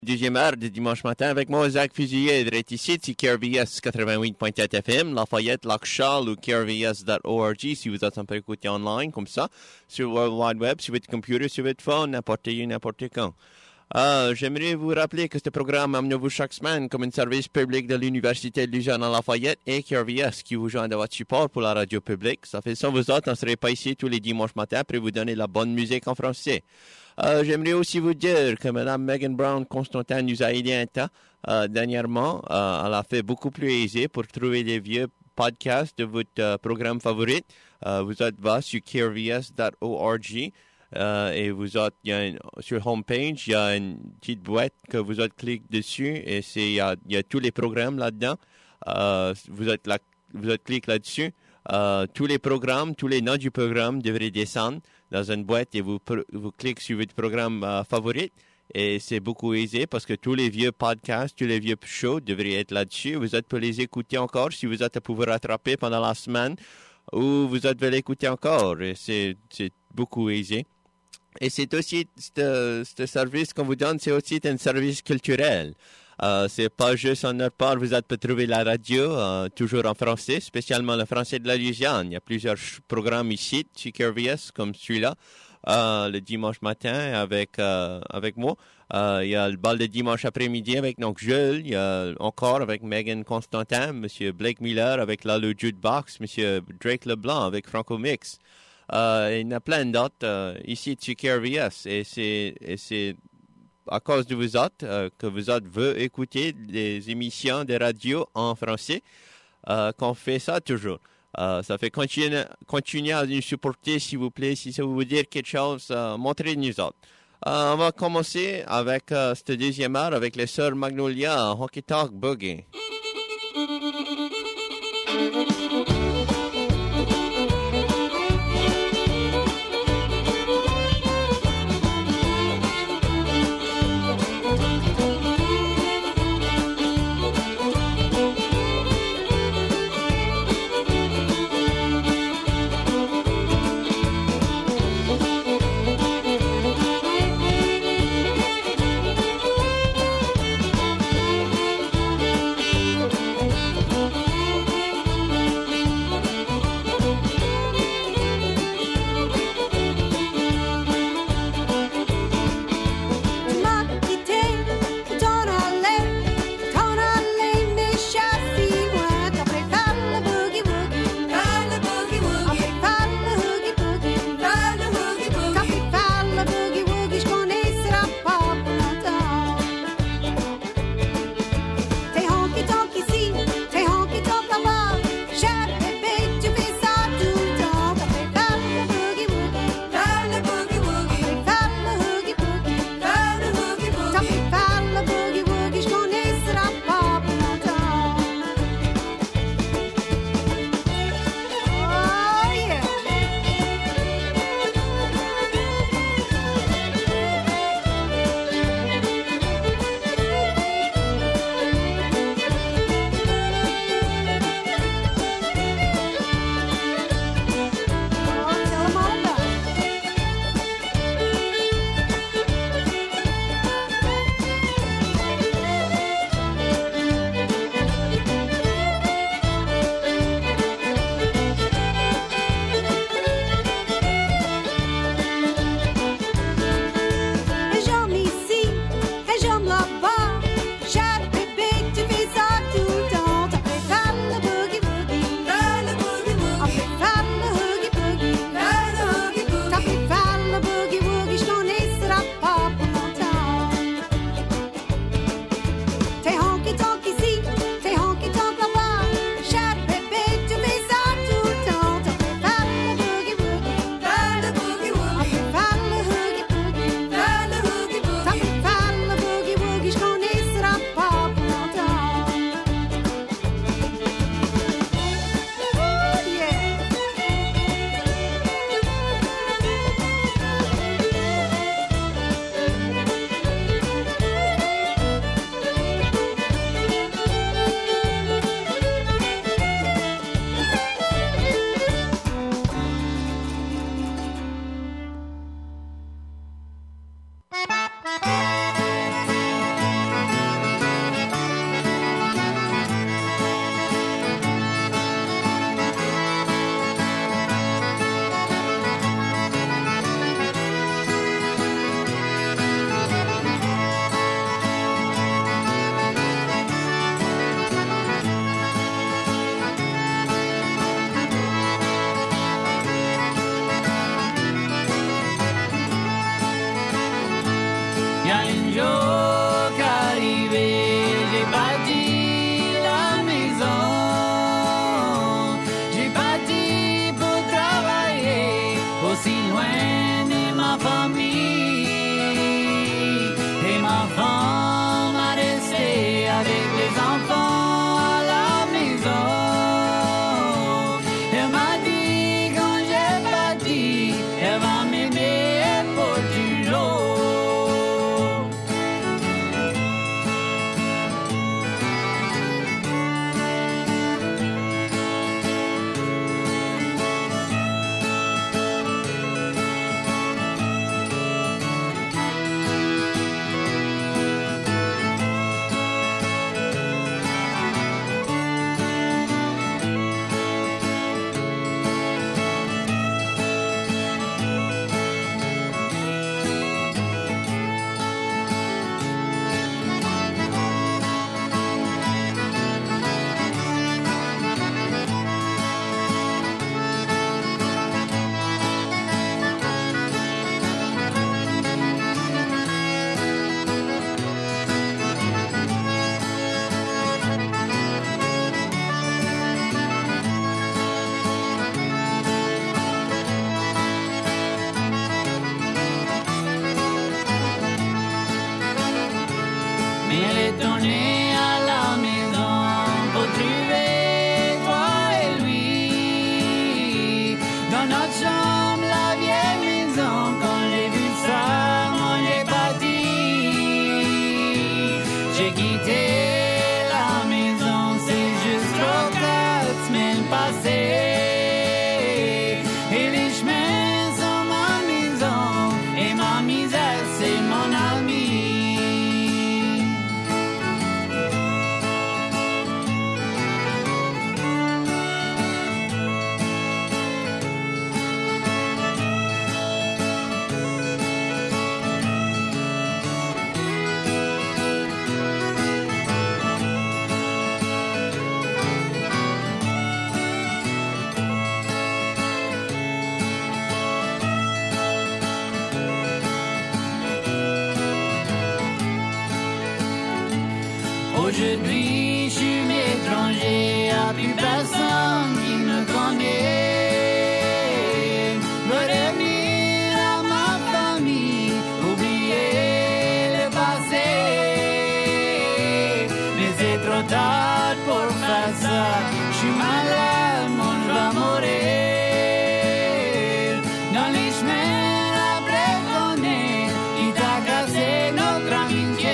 Deuxième heure de dimanche matin avec moi, Zach Fusilier, direct ici, c'est KRVS 88.4 FM, Lafayette, Lac-Charles ou krvs.org si vous êtes un peu écouté online, comme ça, sur le World Wide Web, sur votre computer, sur votre phone, n'importe où, n'importe quand. J'aimerais vous rappeler que ce programme amène-vous chaque semaine comme un service public de l'Université de Lausanne à Lafayette et KRVS qui vous joint de votre support pour la radio publique. Ça fait sans vous autres, on ne serait pas ici tous les dimanches matins pour vous donner la bonne musique en français. J'aimerais aussi vous dire que Mme Megan Brown-Constantin nous a aidé un temps dernièrement. Elle a fait beaucoup plus aisé pour trouver les vieux podcasts de votre programme favori. Vous êtes sur krvs.org et vous êtes sur homepage, il y a une petite boîte que vous êtes cliquez dessus et il y a tous les programmes là-dedans. Vous cliquez là-dessus. Tous les programmes, tous les noms du programme devraient descendre dans une boîte et vous cliquez sur votre programme favori. Et c'est beaucoup aisé parce que tous les vieux podcasts, tous les vieux shows devraient être là-dessus. Vous êtes pour les écouter encore si vous êtes à pouvoir rattraper pendant la semaine ou vous êtes l'écouter encore. Et c'est beaucoup aisé. Et c'est aussi, ce service qu'on vous donne, c'est aussi un service culturel. C'est pas juste en notre part, vous êtes pour trouver la radio, toujours en français, spécialement le français de la Louisiane. Il y a plusieurs programmes ici, chez KRVS, comme celui-là, le dimanche matin avec moi. Il y a le bal de dimanche après-midi avec donc Jules, il y a encore avec Megan Constantin, M. Blake Miller avec Lalo Jukebox, M. Drake Leblanc avec Franco Mix. Il y en a plein d'autres ici chez KRVS et c'est à cause de vous autres, que vous autres veut écouter des émissions de radio en français, qu'on fait ça toujours. Ça fait continuer à nous supporter, s'il vous plaît. Si ça vous dire quelque chose, montrez-nous autres. On va commencer avec cette deuxième heure avec les sœurs Magnolia, Honky Tonk Boogie. mais elle est tournée à la maison pour trouver toi et lui. Dans notre chambre, la vieille maison, quand j'ai vu ça, moi j'ai parti. J'ai quitté la maison, c'est juste 4 semaines passées. Et les chemins sont ma maison, et ma misère c'est mon ami. Aujourd'hui, je suis étranger, y'a plus personne qui me connaît. Veux revenir à ma famille, oublier le passé. Mais c'est trop tard pour faire ça, je suis malade, moi je vais mourir. Dans les chemins après qu'on est, il t'a cassé notre amitié.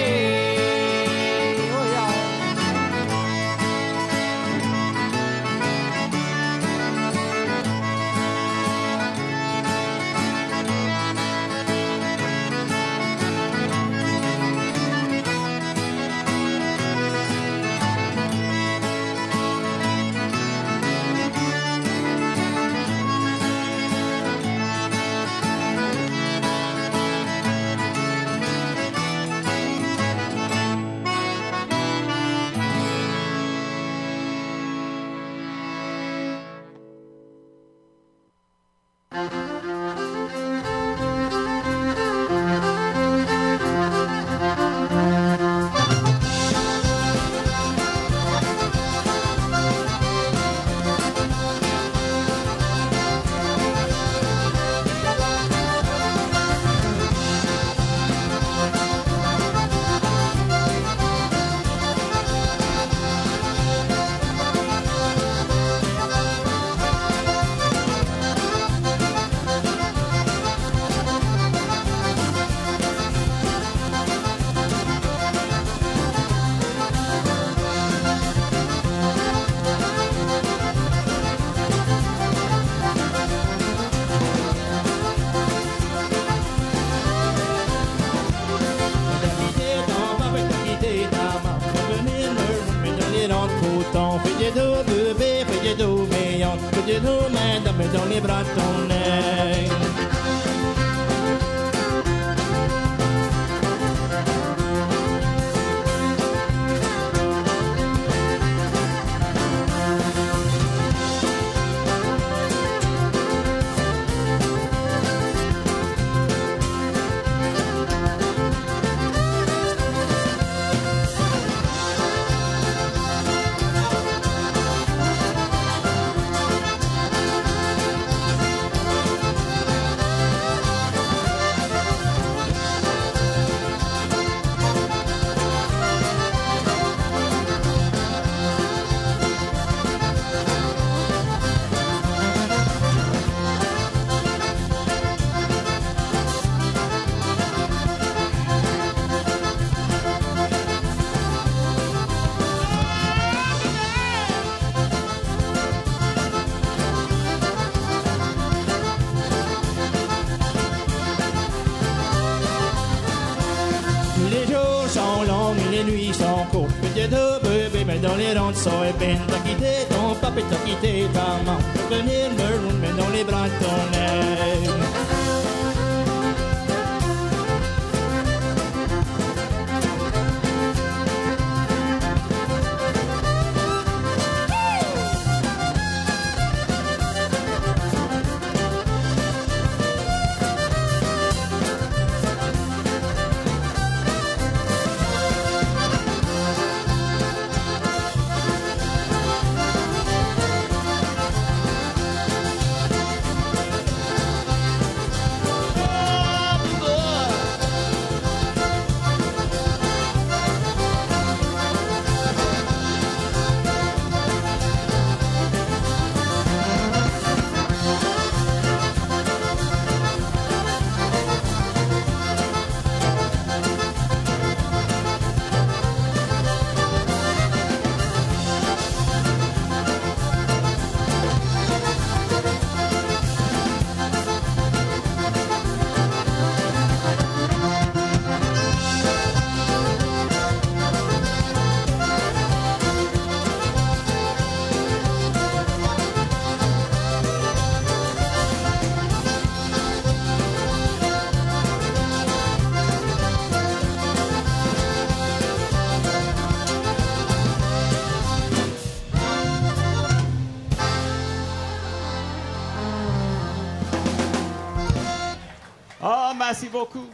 Dans les bras de ton œil. Les nuits sont courtes, petit deux bébés, mais dans les rangs de soybean. T'as quitté ton papa, t'as quitté ta maman. Venir me mais dans les bras de ton œil. Merci beaucoup.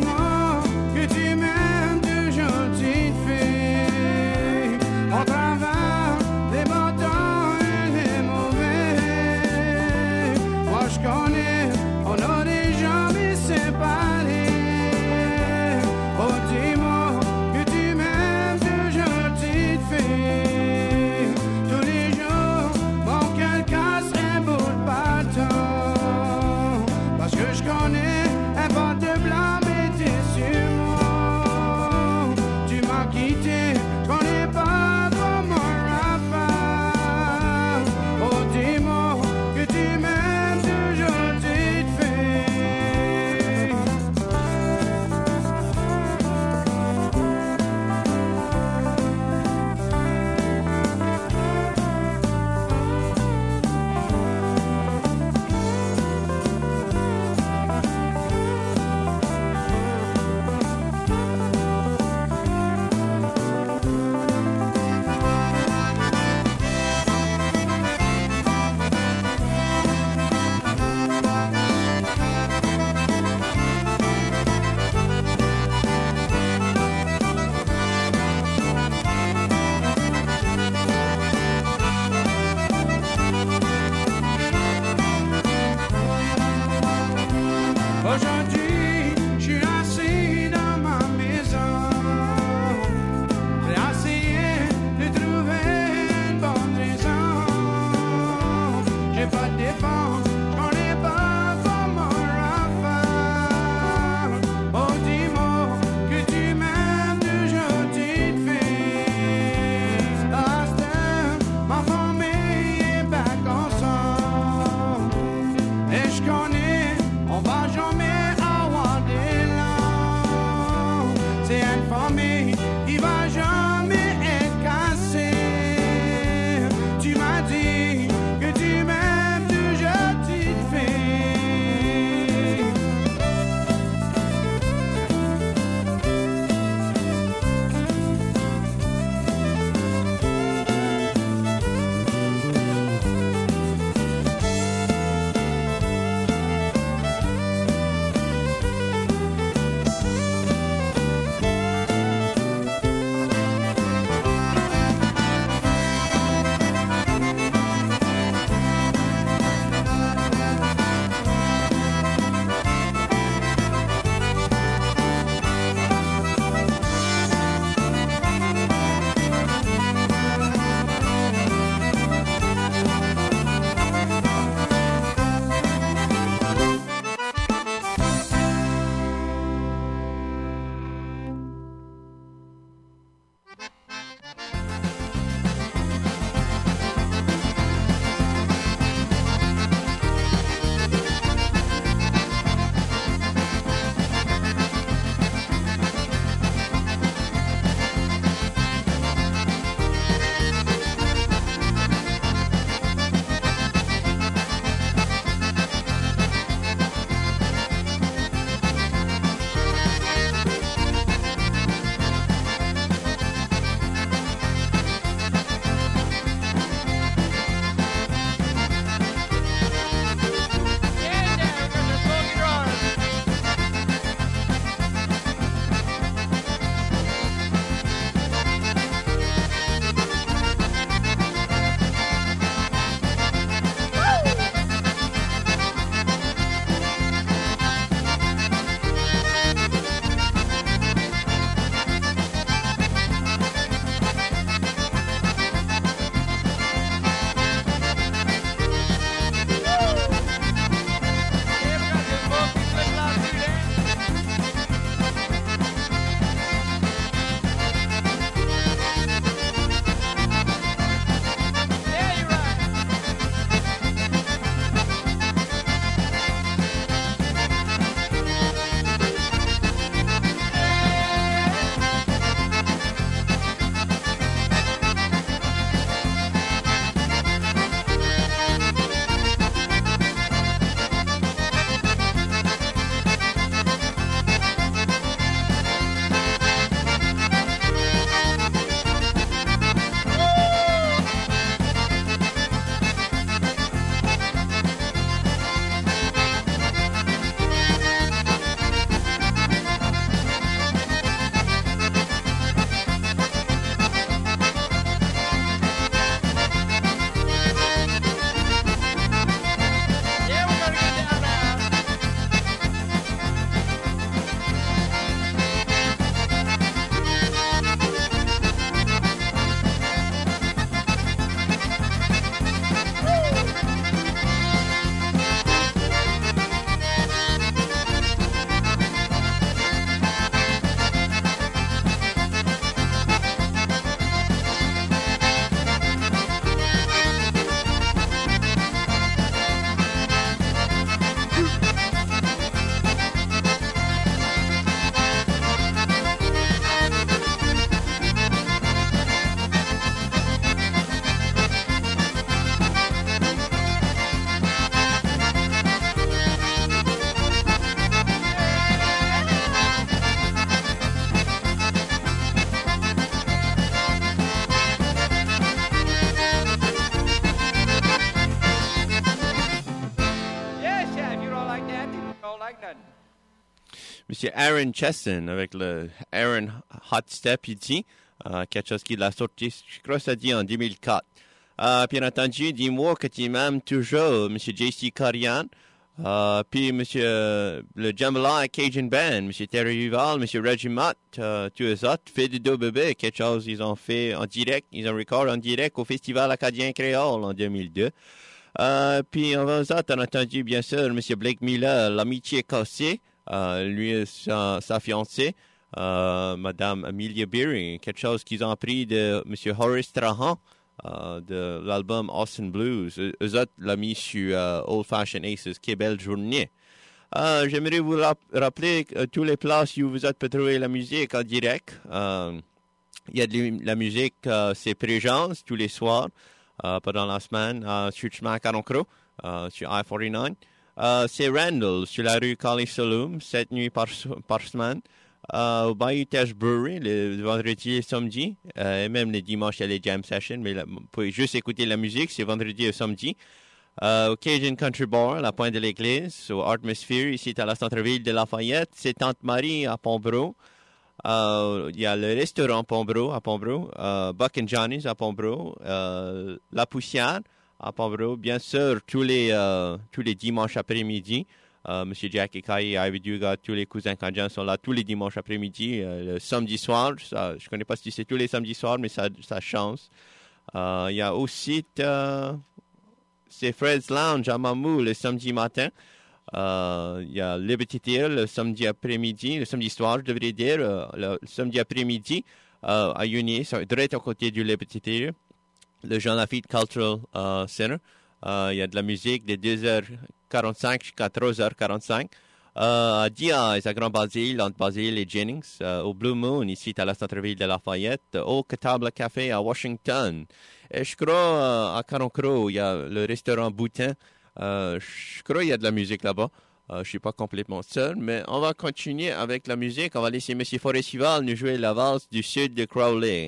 Dis-moi que tu m'aimes de gentille fille. On travaille Monsieur Aaron Chesson avec le Aaron Hot Step ici, quelque chose qui l'a sorti, je crois que ça dit en 2004. Bien entendu, dis-moi que tu m'aimes toujours, Monsieur J.C. Carian, puis Monsieur le Jambalaya Cajun Band, Monsieur Terry Duval, Monsieur Reggie Mott, tous les autres, fait de deux bébés, quelque chose ils ont fait en direct, ils ont recordé en direct au Festival Acadien Créole en 2002. Puis en aux autres, on a entendu bien sûr Monsieur Blake Miller, l'amitié cassée, lui et sa fiancée, Madame Amelia Beery, quelque chose qu'ils ont pris de Monsieur Horace Strahan, de l'album Austin Blues. Eux autres l'ont mis sur Old Fashioned Aces, Quelle belle journée. J'aimerais vous rappeler tous les places où vous êtes pour trouver la musique en direct. Il y a de la musique, c'est Présence tous les soirs, pendant la semaine, sur chemin Caron-Croix, sur I-49. C'est Randall, sur la rue Calais-Saloum, 7 nuits par semaine. Au Bayou Teche Brewery, le vendredi et samedi, et même les dimanches, il y a les jam sessions, mais là, vous pouvez juste écouter la musique, c'est vendredi et samedi. Au Cajun Country Bar, à la Pointe de l'Église, au Atmosphere, ici à la centre-ville de Lafayette, c'est Tante Marie à Pombro. Il y a le restaurant Pombro à Pombro, Buck and Johnny's à Pombro, La Poussière à Pombro, bien sûr, tous les dimanches après-midi. Monsieur Jack et Kai, Ivy Duga, tous les cousins canadiens sont là tous les dimanches après-midi. Le samedi soir, ça, je ne connais pas si c'est tous les samedis soirs, mais ça change. Il y a aussi c'est Fred's Lounge à Mamou le samedi matin. Il y a Liberty Theatre le samedi après-midi, le samedi soir, je devrais dire, le samedi après-midi à Unier, direct à côté du Liberty Theatre, le Jean Lafitte Cultural Center. Il y a de la musique de 2h45 jusqu'à 3h45. À Diaz, à Grand Basile, entre Basile et Jennings. Au Blue Moon, ici à la centre-ville de Lafayette. Au Catable Café à Washington. Et je crois à Caron-Croix, il y a le restaurant Boutin. Je crois qu'il y a de la musique là-bas. Je ne suis pas complètement seul, mais on va continuer avec la musique. On va laisser M. Forestival nous jouer la valse du sud de Crowley.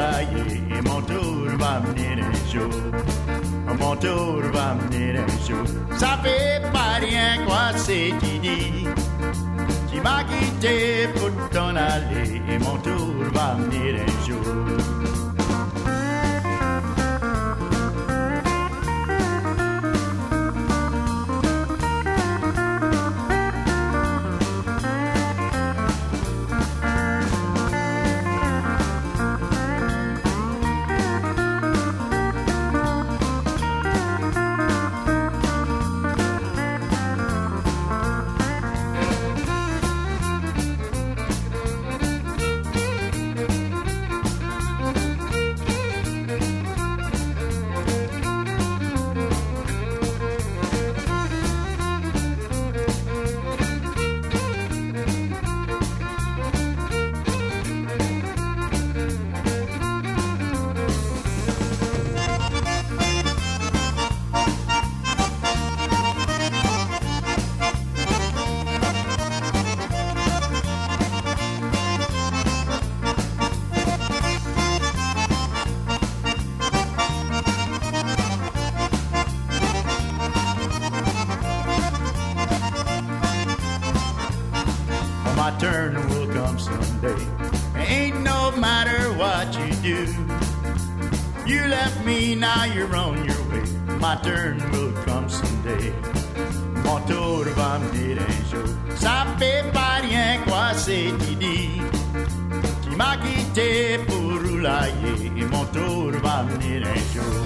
roulailler et mon tour va venir un jour. Mon tour va venir un jour. Ça fait pas rien quoi c'est qui dit. Qui m'a quitté pour t'en aller et mon tour va venir un jour. My turn will come someday. Ain't no matter what you do. You left me, now you're on your way. My turn will come someday. Mon tour va venir un jour. Ça fait pas rien quoi c'est qui dit. Qui m'a quitté pour roulailler. Et mon tour va venir un jour.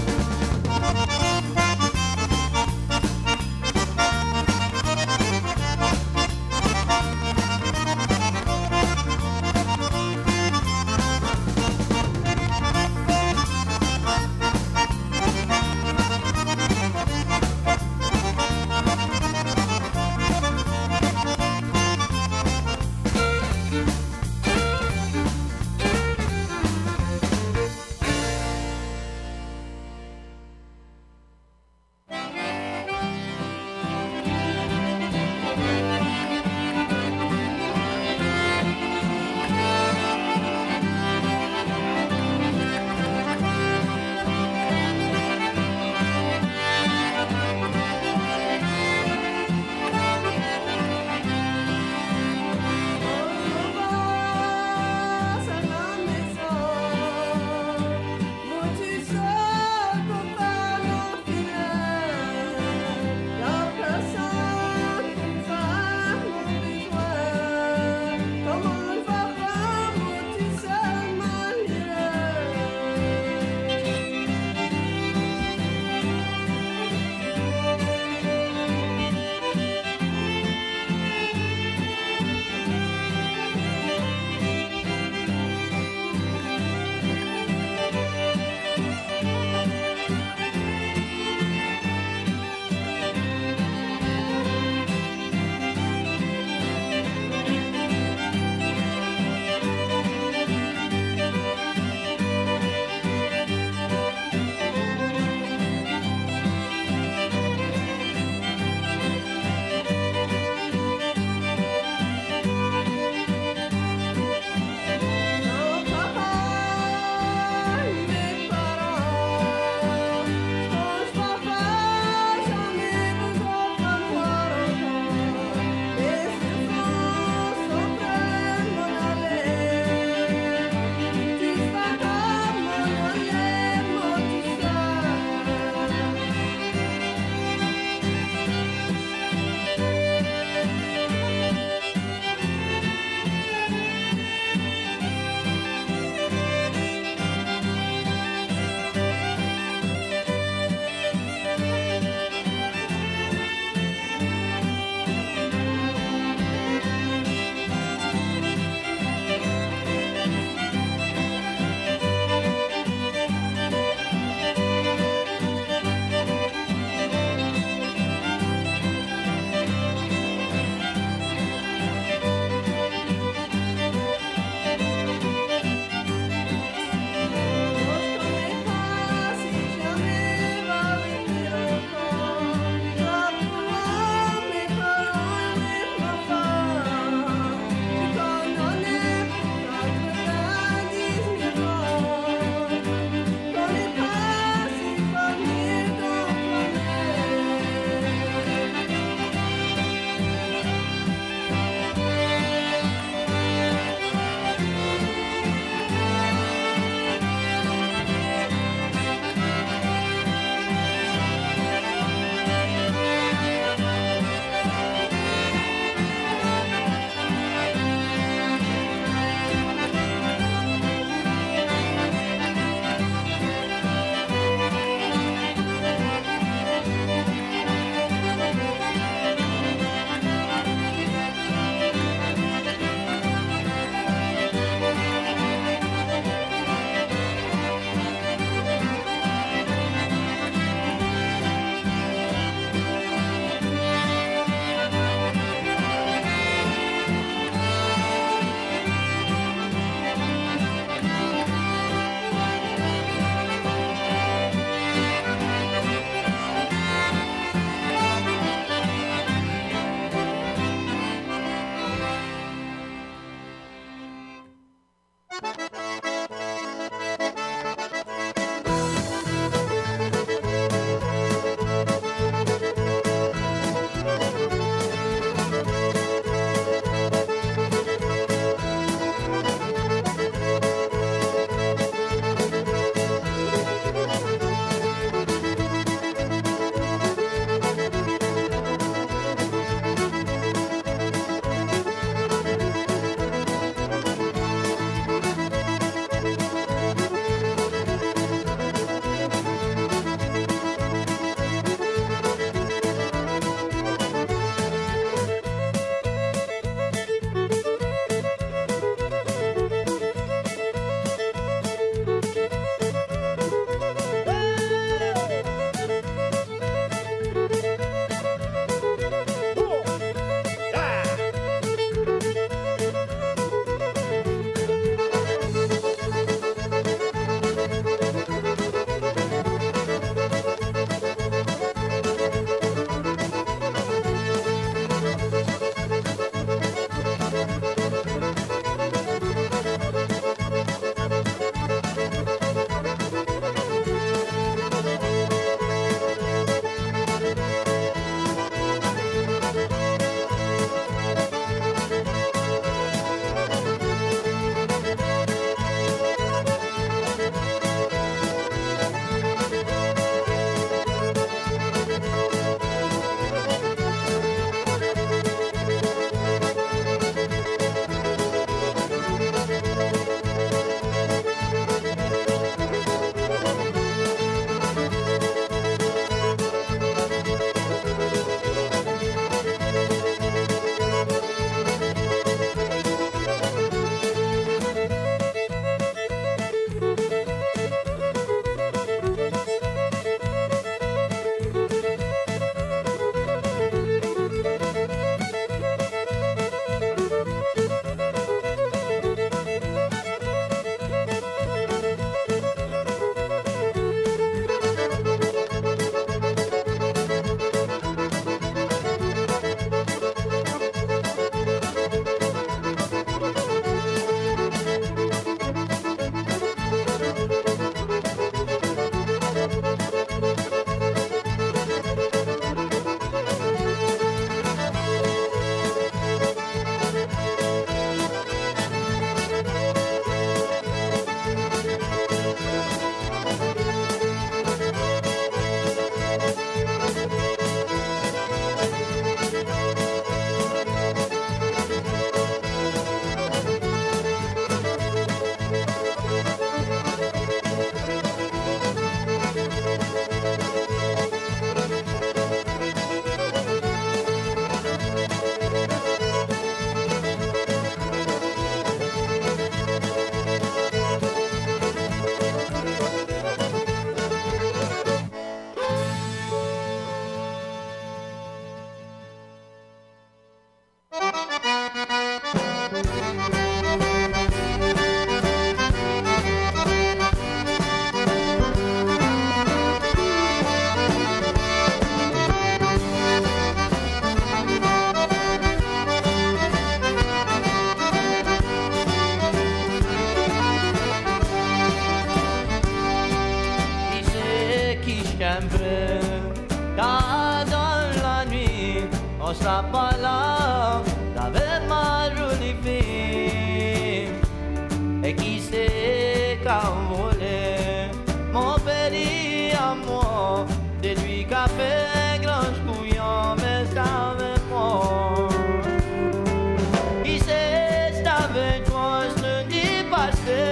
On sera pas là avec ma jolie fille. Et qui sait qu'à voler mon pays à moi. C'est lui qui a fait grand couillon, mais c'est avec moi. Qui sait c'est avec toi ce lundi passé.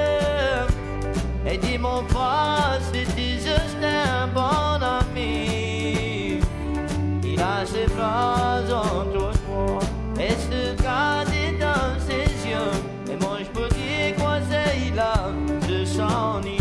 Et dis mon frère, c'était juste un bon ami. Il a ses phrases entre toi et se garder dans ses yeux. Et moi je peux dire quoi c'est il a de son idée.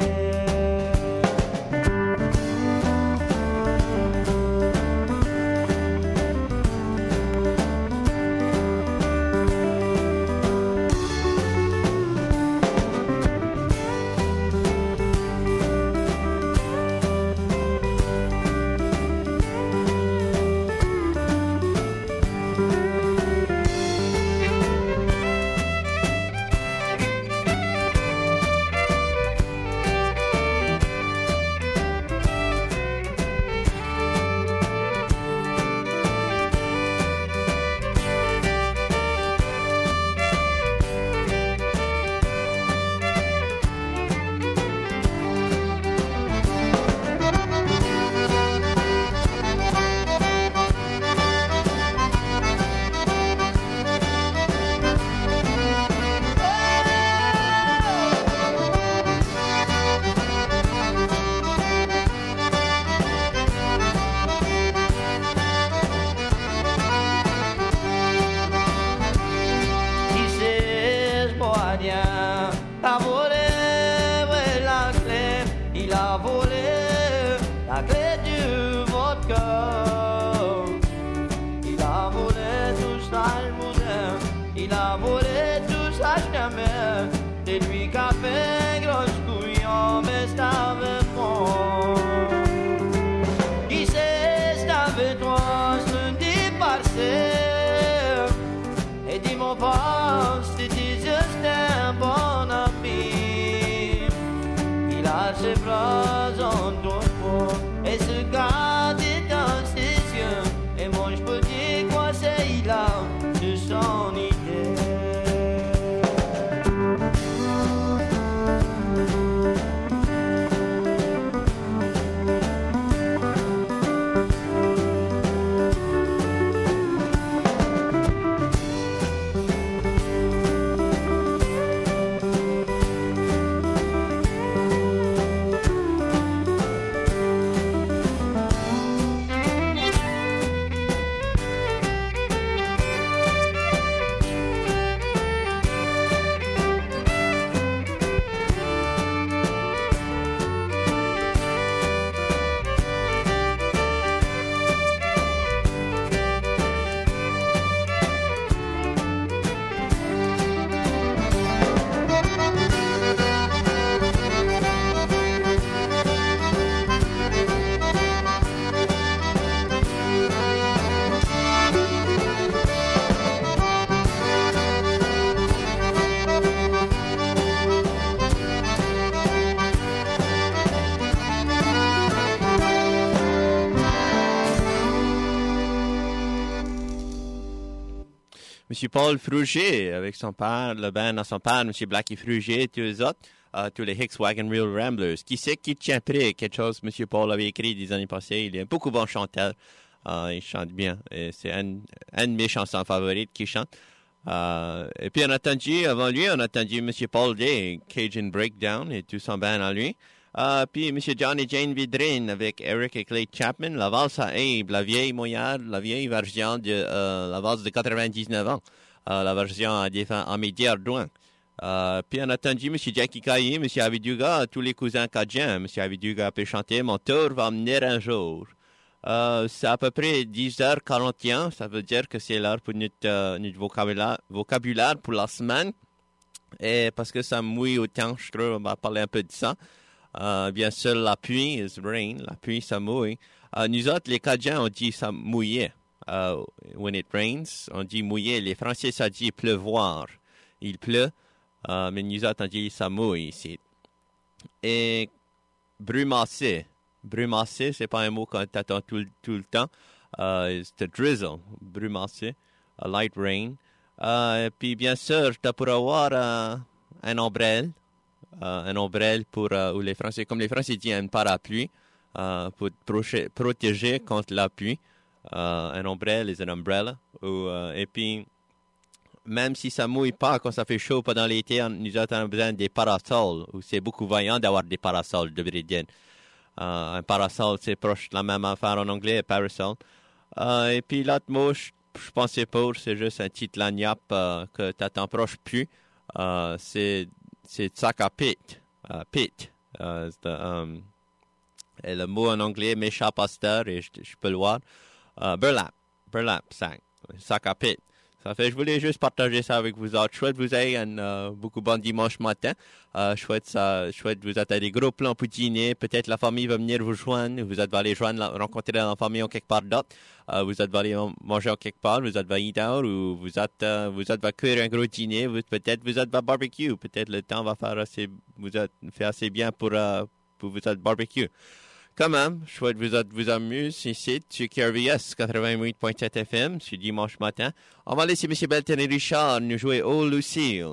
M. Paul Frugier, avec son père, le band à son père, M. Blackie Frugier et tous les autres, tous les Hicks Wagon Wheel Ramblers. Qui sait qui tient prêt? Quelque chose que M. Paul avait écrit des années passées. Il est un beaucoup bon chanteur. Il chante bien. Et c'est une de mes chansons favorites qu'il chante. Et puis on a entendu, avant lui, on a entendu M. Paul Day, Cajun Breakdown et tout son band à lui. Puis M. John et Jane Vidrine avec Eric et Clay Chapman, la valse à Abe, la vieille moyade, la vieille version de la valse de 99 ans, la version en média Ardouin. Puis on a entendu M. Jackie Caillé, M. Aviduga, tous les cousins cajun. M. Aviduga peut chanter « Mon tour va venir un jour ». C'est à peu près 10h41, ça veut dire que c'est l'heure pour notre vocabulaire pour la semaine. Et parce que ça mouille autant, je trouve, on va parler un peu de ça. Bien sûr, la pluie is rain, la pluie, ça mouille. Nous autres, les Cajuns, on dit ça mouiller. When it rains, on dit mouiller. Les Français, ça dit pleuvoir. Il pleut, mais nous autres, on dit ça mouille ici. Et brumasser. Brumasser, c'est pas un mot qu'on t'attend tout le temps. c'est a drizzle, brumassé, a light rain. Puis bien sûr, tu pourras avoir un ombrelle pour où les Français, comme les Français disent, un parapluie pour te protéger contre la pluie. Un ombrelle is an umbrella. Et puis, même si ça mouille pas quand ça fait chaud pendant l'été, nous avons besoin des parasols. C'est beaucoup vaillant d'avoir des parasols de Viridienne. Un parasol, c'est proche de la même affaire en anglais, parasol. Et puis l'autre mot, je pensais pas, c'est juste un petit lagnappe que tu t'approches plus. C'est sac à pit. Pit. Et le mot en anglais m'échappe à cette heure et je peux le voir. Burlap, sac à pit. Ça fait, je voulais juste partager ça avec vous autres. Je souhaite vous ayez un beaucoup bon dimanche matin. Je souhaite vous êtes à des gros plans pour dîner. Peut-être la famille va venir vous joindre. Vous êtes allé rencontrer la famille en quelque part d'autre. Vous êtes allé manger en quelque part. Vous êtes allé dehors ou vous êtes va cuire un gros dîner. Peut-être vous êtes va barbecue. Peut-être le temps va faire fait assez bien pour vous êtes barbecue. Quand même, je souhaite vous amuse ici sur KRVS 88.7 FM sur dimanche matin. On va laisser M. Belton et Richard nous jouer Oh Lucille.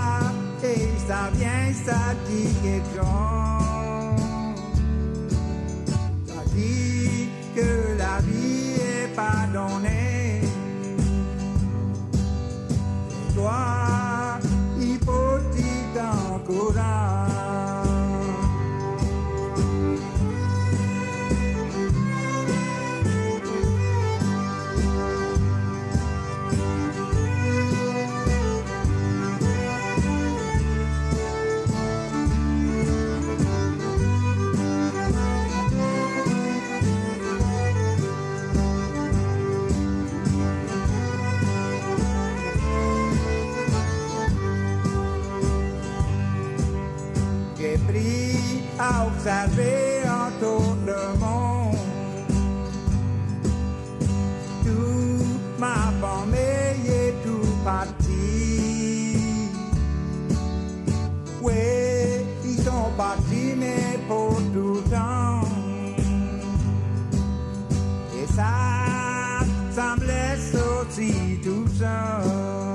Ça vient, ça dit quelque chose. appris à observer en tout le monde. Tout ma famille est tout parti. Oui, ils sont partis, mais pour tout le temps. Et ça me laisse aussi tout seul.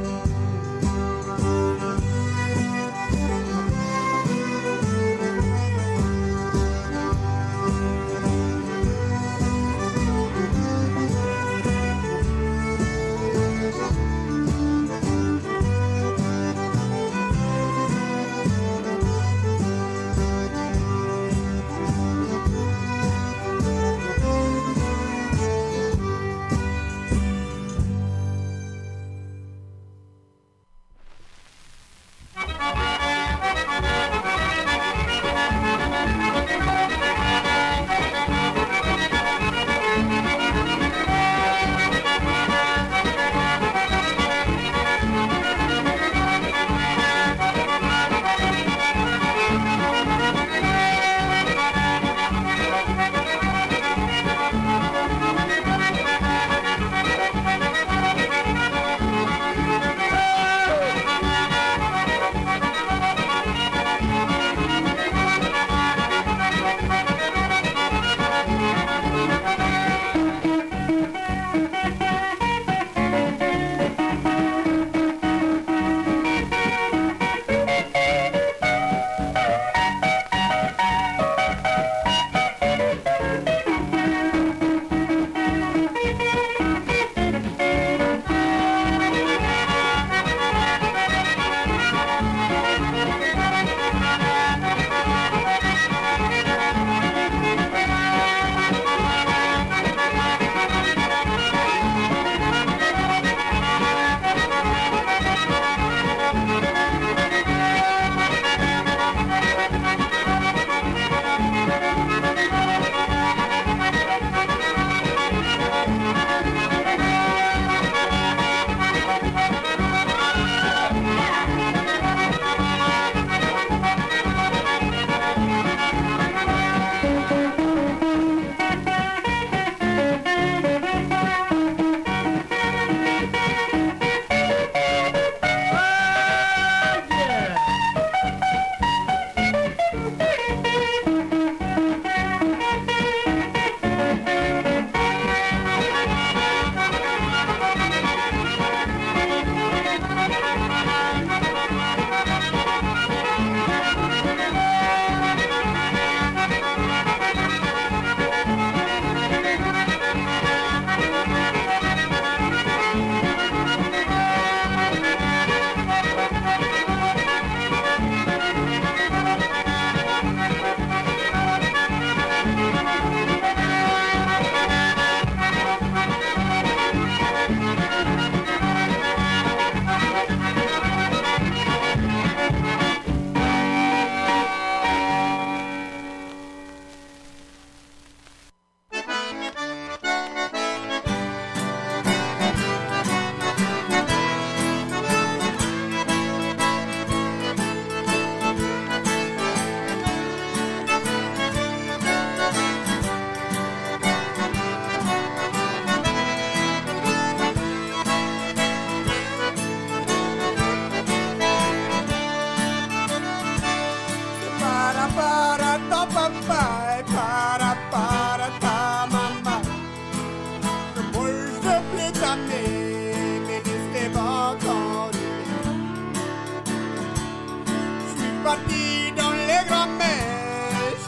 parti dans les grands-messes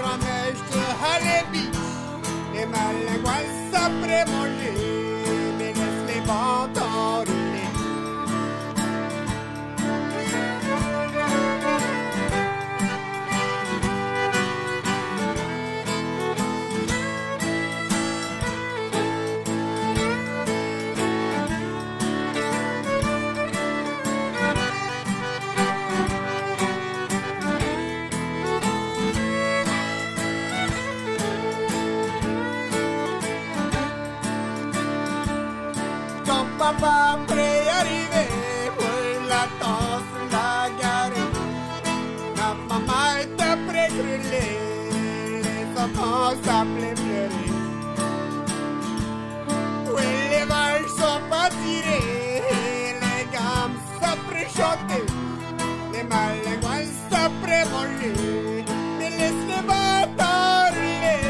de Halébi. Et ma linguasse après manger, mais laisse les vents enrouler. Papa prêt arrivé pour la danse, la gare. Ma maman était brûler, les enfants s'appelaient pleurer. Oui, les vaches sont pas tirées, les gammes s'appelaient chanter, les malingoins s'appelaient manger, mais laisse-les pas parler.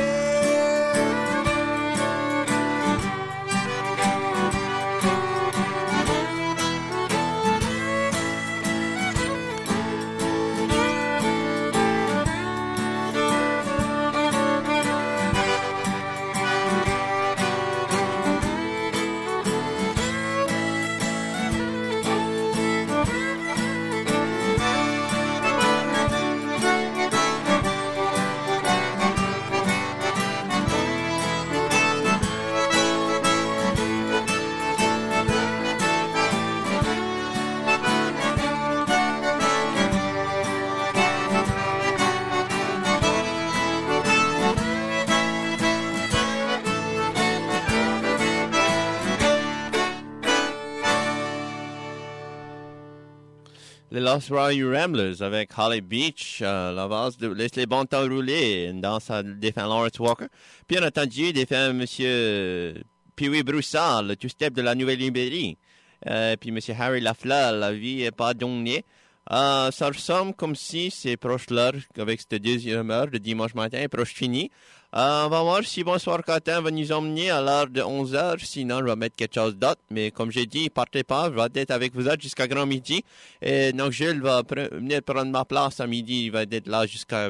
Les Lost Royal Ramblers avec Holly Beach, la base de Laisse les bons temps rouler, une danse à défunt Lawrence Walker. Puis on a entendu défunt Monsieur Pee-wee Broussard, le two-step de la Nouvelle-Libérie. Puis Monsieur Harry Lafleur, La vie est pas donnée. Ça ressemble comme si c'est proche l'heure, avec cette deuxième heure de dimanche matin, est proche fini. On va voir si Bonsoir Catin va nous emmener à l'heure de 11h, sinon je vais mettre quelque chose d'autre. Mais comme j'ai dit, partez pas, je vais être avec vous autres jusqu'à grand midi. Et donc Jules va venir prendre ma place à midi, il va être là jusqu'à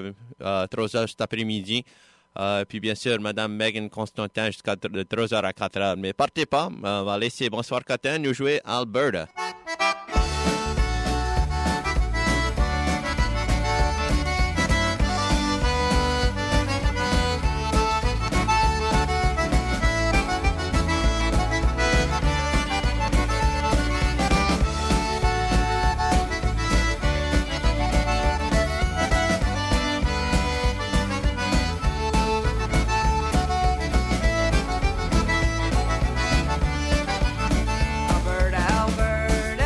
3h cet après-midi. Puis bien sûr, Madame Megan Constantin jusqu'à 3h à 4h. Mais partez pas, on va laisser Bonsoir Catin nous jouer Alberta. Alberta, Alberta.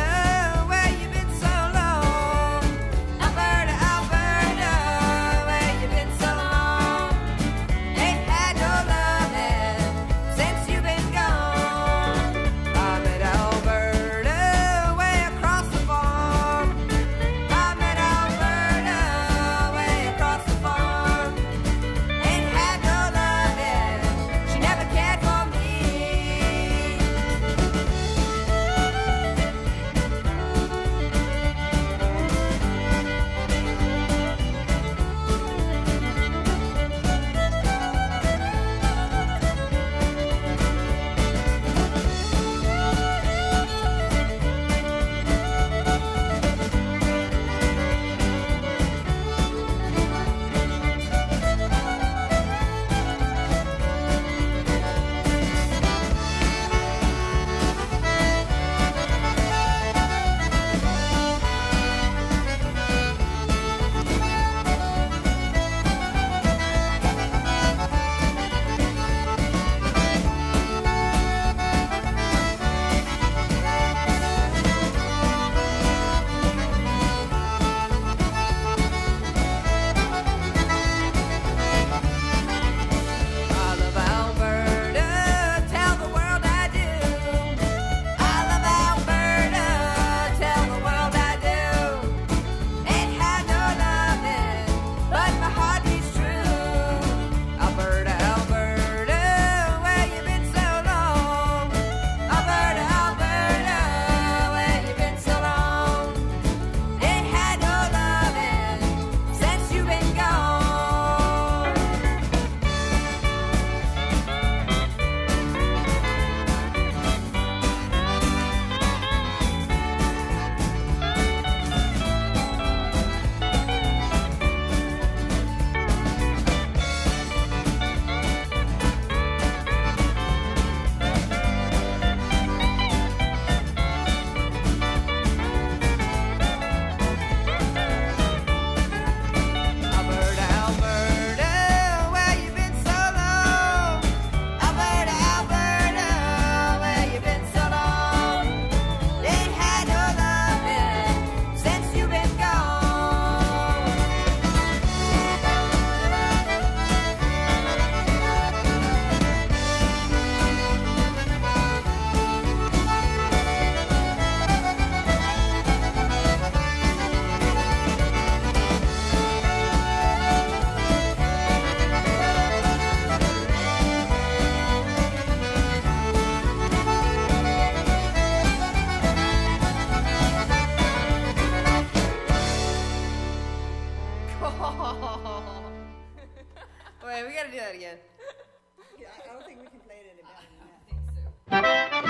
Wait, we gotta do that again. Yeah, I don't think we can play it any better than that.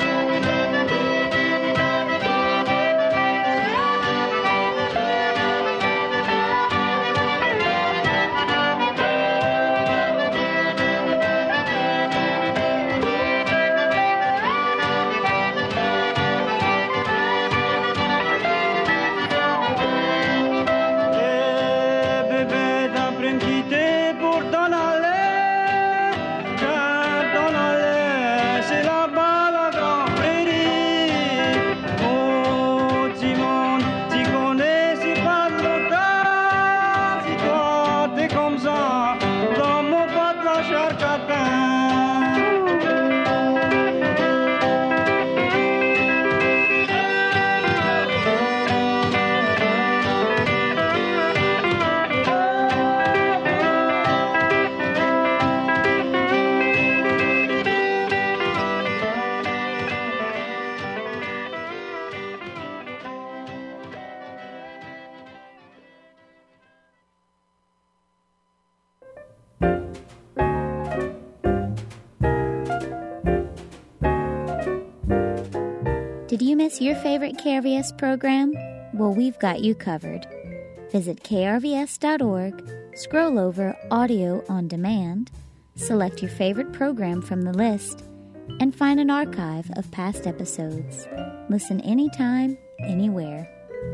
Did you miss your favorite KRVS program? Well, we've got you covered. Visit krvs.org, scroll over Audio on Demand, select your favorite program from the list, and find an archive of past episodes. Listen anytime, anywhere.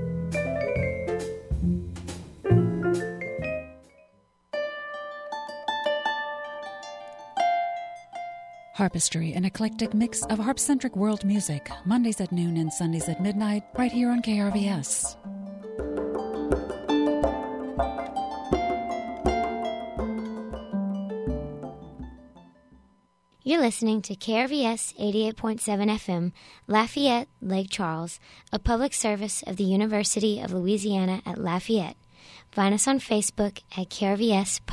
Harpistry, an eclectic mix of harp-centric world music, Mondays at noon and Sundays at midnight, right here on KRVS. You're listening to KRVS 88.7 FM, Lafayette, Lake Charles, a public service of the University of Louisiana at Lafayette. Find us on Facebook at KRVS